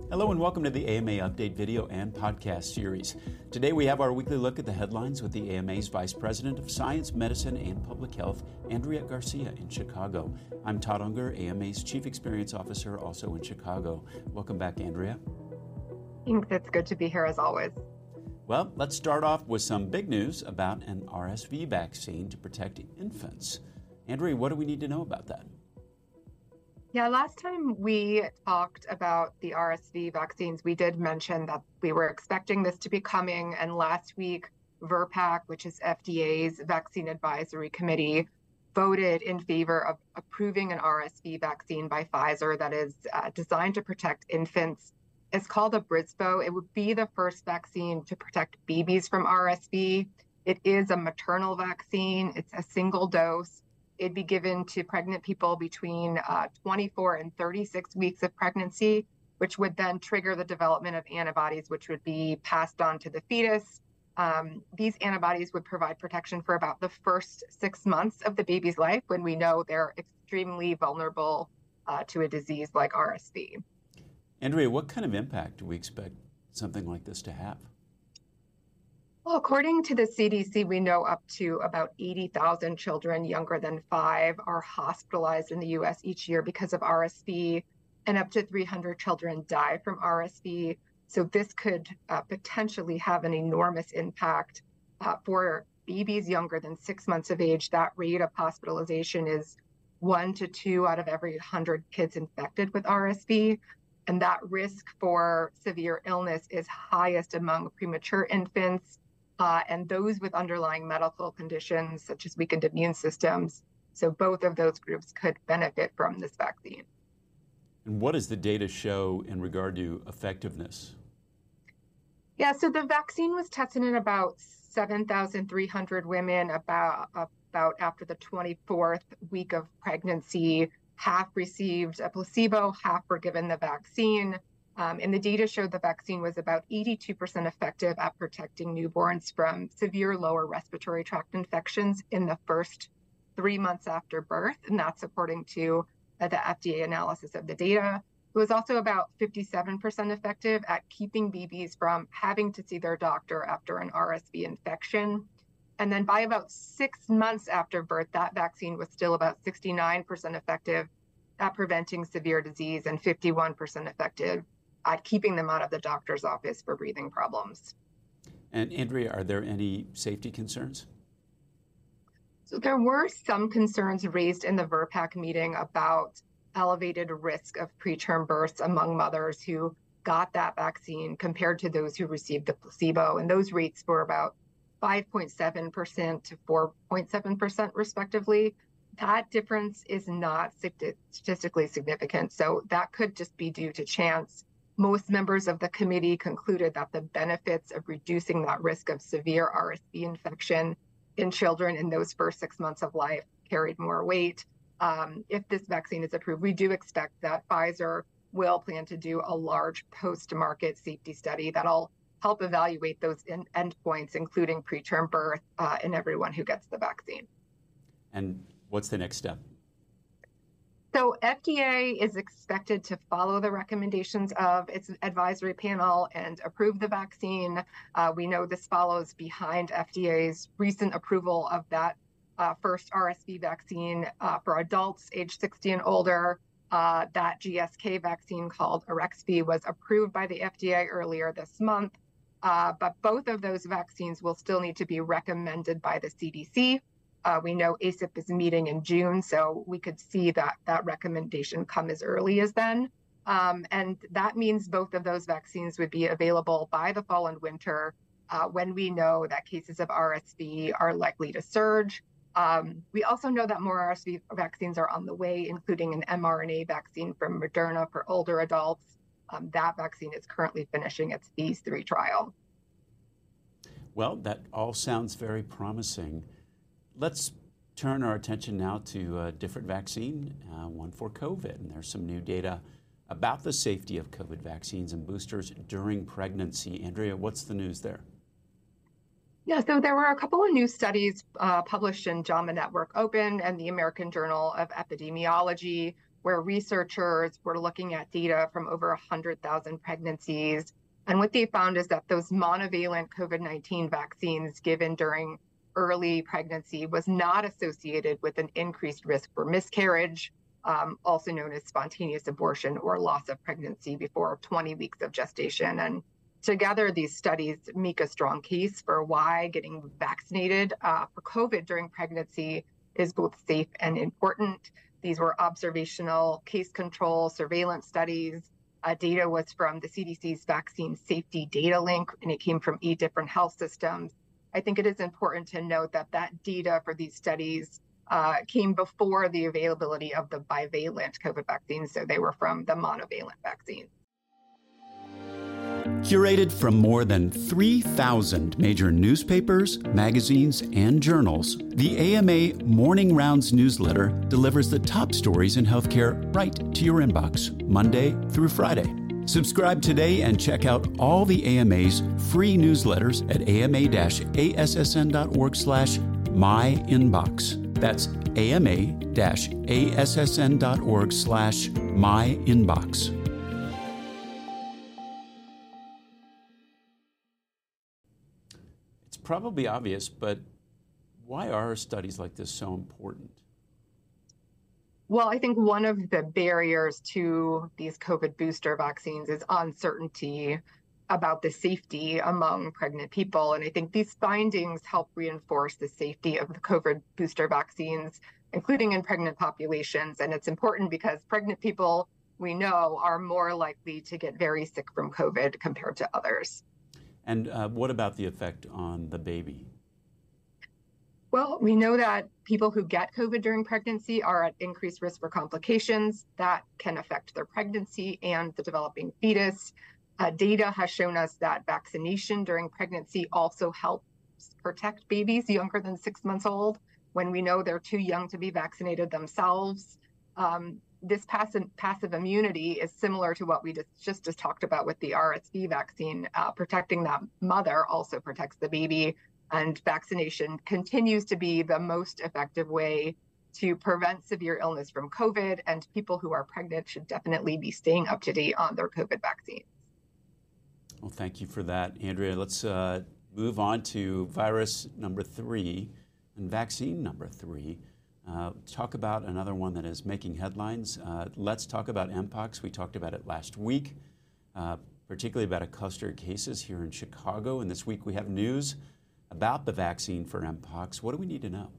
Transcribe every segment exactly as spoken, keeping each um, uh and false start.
Hello and welcome to the A M A Update video and podcast series. Today we have our weekly look at the headlines with the A M A's Vice President of Science, Medicine, and Public Health, Andrea Garcia in Chicago. I'm Todd Unger, A M A's Chief Experience Officer, also in Chicago. Welcome back, Andrea. Thanks. It's good to be here as always. Well, let's start off with some big news about an R S V vaccine to protect infants. Andrea, what do we need to know about that? Yeah, last time we talked about the R S V vaccines, we did mention that we were expecting this to be coming. And last week, VRBPAC, which is F D A's Vaccine Advisory Committee, voted in favor of approving an R S V vaccine by Pfizer that is uh, designed to protect infants. It's called Abrysvo. It would be the first vaccine to protect babies from R S V. It is a maternal vaccine. It's a single dose. It'd be given to pregnant people between uh, twenty-four and thirty-six weeks of pregnancy, which would then trigger the development of antibodies, which would be passed on to the fetus. Um, these antibodies would provide protection for about the first six months of the baby's life when we know they're extremely vulnerable uh, to a disease like R S V. Andrea, what kind of impact do we expect something like this to have? Well, according to the C D C, we know up to about eighty thousand children younger than five are hospitalized in the U S each year because of R S V, and up to three hundred children die from R S V. So this could uh, potentially have an enormous impact uh, for babies younger than six months of age. That rate of hospitalization is one to two out of every one hundred kids infected with R S V. And that risk for severe illness is highest among premature infants uh, and those with underlying medical conditions such as weakened immune systems. So both of those groups could benefit from this vaccine. And what does the data show in regard to effectiveness? Yeah, so the vaccine was tested in about seven thousand three hundred women about, about after the twenty-fourth week of pregnancy. Half received a placebo, half were given the vaccine. Um, and the data showed the vaccine was about eighty-two percent effective at protecting newborns from severe lower respiratory tract infections in the first three months after birth. And that's according to uh, the F D A analysis of the data. It was also about fifty-seven percent effective at keeping babies from having to see their doctor after an R S V infection. And then by about six months after birth, that vaccine was still about sixty-nine percent effective at preventing severe disease and fifty-one percent effective at keeping them out of the doctor's office for breathing problems. And Andrea, are there any safety concerns? So there were some concerns raised in the VRBPAC meeting about elevated risk of preterm births among mothers who got that vaccine compared to those who received the placebo. And those rates were about five point seven percent to four point seven percent respectively. That difference is not statistically significant, so that could just be due to chance. Most members of the committee concluded that the benefits of reducing that risk of severe R S V infection in children in those first six months of life carried more weight. Um, if this vaccine is approved, we do expect that Pfizer will plan to do a large post-market safety study that'll help evaluate those in- endpoints, including preterm birth uh, in everyone who gets the vaccine. And what's the next step? So F D A is expected to follow the recommendations of its advisory panel and approve the vaccine. Uh, we know this follows behind F D A's recent approval of that uh, first R S V vaccine uh, for adults age sixty and older. Uh, that G S K vaccine called Arexvy was approved by the F D A earlier this month. Uh, but both of those vaccines will still need to be recommended by the C D C. Uh, we know A C I P is meeting in June, so we could see that that recommendation come as early as then. Um, and that means both of those vaccines would be available by the fall and winter uh, when we know that cases of R S V are likely to surge. Um, we also know that more R S V vaccines are on the way, including an mRNA vaccine from Moderna for older adults. Um, that vaccine is currently finishing its phase three trial. Well, that all sounds very promising. Let's turn our attention now to a different vaccine, uh, one for COVID. And there's some new data about the safety of COVID vaccines and boosters during pregnancy. Andrea, what's the news there? Yeah, so there were a couple of new studies uh, published in JAMA Network Open and the American Journal of Epidemiology where researchers were looking at data from over one hundred thousand pregnancies. And what they found is that those monovalent COVID nineteen vaccines given during early pregnancy was not associated with an increased risk for miscarriage, um, also known as spontaneous abortion or loss of pregnancy before twenty weeks of gestation. And together, these studies make a strong case for why getting vaccinated uh, for COVID during pregnancy is both safe and important. These were observational case control surveillance studies. Uh, data was from the C D C's Vaccine Safety Data Link, and it came from eight different health systems. I think it is important to note that that data for these studies uh, came before the availability of the bivalent COVID vaccines, so they were from the monovalent vaccine. Curated from more than three thousand major newspapers, magazines, and journals, the A M A Morning Rounds newsletter delivers the top stories in healthcare right to your inbox, Monday through Friday. Subscribe today and check out all the A M A's free newsletters at ama-assn.org slash myinbox. That's ama-assn.org slash myinbox. Probably obvious, but why are studies like this so important? Well, I think one of the barriers to these COVID booster vaccines is uncertainty about the safety among pregnant people. And I think these findings help reinforce the safety of the COVID booster vaccines, including in pregnant populations. And it's important because pregnant people, we know, are more likely to get very sick from COVID compared to others. And uh, what about the effect on the baby? Well, we know that people who get COVID during pregnancy are at increased risk for complications that can affect their pregnancy and the developing fetus. Uh, data has shown us that vaccination during pregnancy also helps protect babies younger than six months old when we know they're too young to be vaccinated themselves. Um, This passive, passive immunity is similar to what we just, just, just talked about with the R S V vaccine. Uh, protecting that mother also protects the baby, and vaccination continues to be the most effective way to prevent severe illness from COVID, and people who are pregnant should definitely be staying up to date on their COVID vaccines. Well, thank you for that, Andrea. Let's uh, move on to virus number three and vaccine number three. Uh, talk about another one that is making headlines. Uh, let's talk about Mpox. We talked about it last week, uh, particularly about a cluster of cases here in Chicago. And this week we have news about the vaccine for Mpox. What do we need to know?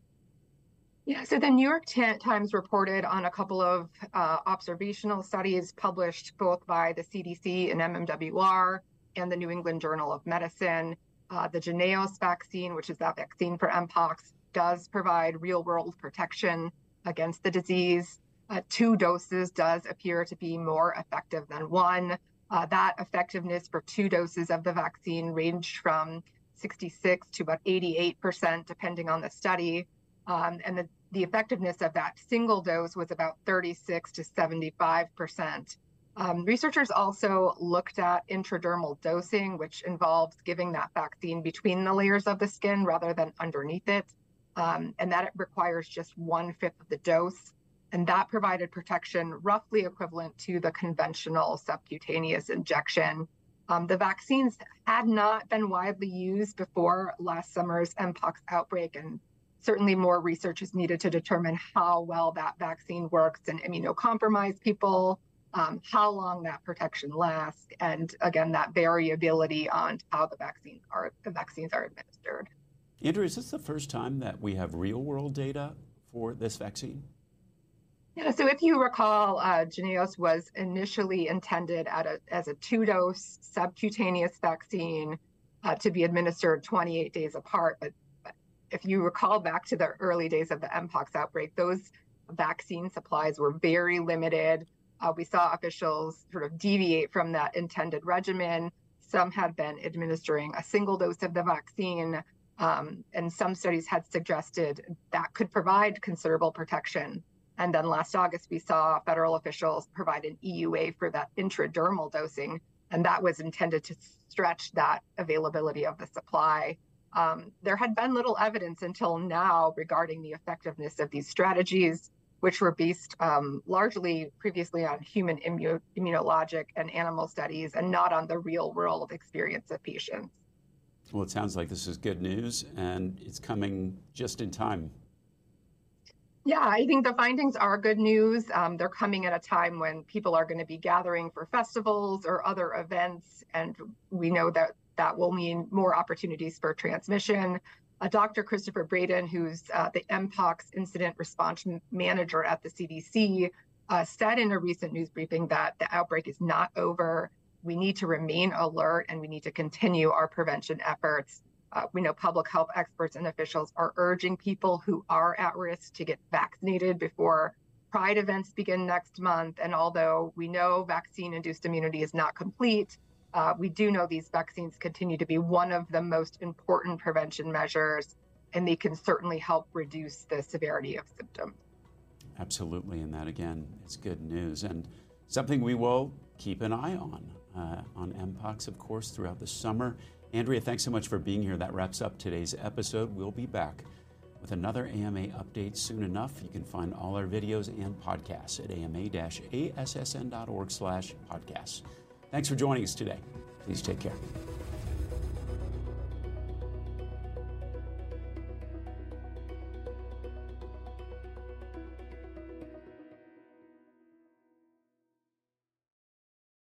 Yeah, so the New York Times reported on a couple of uh, observational studies published both by the C D C and M M W R and the New England Journal of Medicine. Uh, the Jynneos vaccine, which is that vaccine for Mpox, does provide real-world protection against the disease. Uh, two doses does appear to be more effective than one. Uh, that effectiveness for two doses of the vaccine ranged from sixty-six to about eighty-eight percent, depending on the study. Um, and the, the effectiveness of that single dose was about thirty-six to seventy-five percent. Um, researchers also looked at intradermal dosing, which involves giving that vaccine between the layers of the skin rather than underneath it. Um, and that it requires just one-fifth of the dose. And that provided protection roughly equivalent to the conventional subcutaneous injection. Um, the vaccines had not been widely used before last summer's Mpox outbreak, and certainly more research is needed to determine how well that vaccine works in immunocompromised people, um, how long that protection lasts, and again, that variability on how the vaccines are, the vaccines are administered. Andrew, is this the first time that we have real-world data for this vaccine? Yeah, so if you recall, uh, Jynneos was initially intended at a, as a two-dose subcutaneous vaccine uh, to be administered twenty-eight days apart. But, but if you recall back to the early days of the Mpox outbreak, those vaccine supplies were very limited. Uh, we saw officials sort of deviate from that intended regimen. Some had been administering a single dose of the vaccine. Um, and some studies had suggested that could provide considerable protection. And then last August, we saw federal officials provide an E U A for that intradermal dosing, and that was intended to stretch that availability of the supply. Um, there had been little evidence until now regarding the effectiveness of these strategies. which were based um, largely previously on human immu- immunologic and animal studies and not on the real world experience of patients. Well, it sounds like this is good news, and it's coming just in time. Yeah, I think the findings are good news. Um, they're coming at a time when people are going to be gathering for festivals or other events, and we know that that will mean more opportunities for transmission. Uh, Doctor Christopher Braden, who's uh, the Mpox Incident Response Manager at the C D C, uh, said in a recent news briefing that the outbreak is not over. We need to remain alert, and we need to continue our prevention efforts. Uh, we know public health experts and officials are urging people who are at risk to get vaccinated before Pride events begin next month. And although we know vaccine-induced immunity is not complete, uh, we do know these vaccines continue to be one of the most important prevention measures, and they can certainly help reduce the severity of symptoms. Absolutely, and that again is good news, and something we will keep an eye on, uh, on Mpox, of course, throughout the summer. Andrea, thanks so much for being here. That wraps up today's episode. We'll be back with another A M A update soon enough. You can find all our videos and podcasts at ama-assn.org slash podcasts. Thanks for joining us today. Please take care.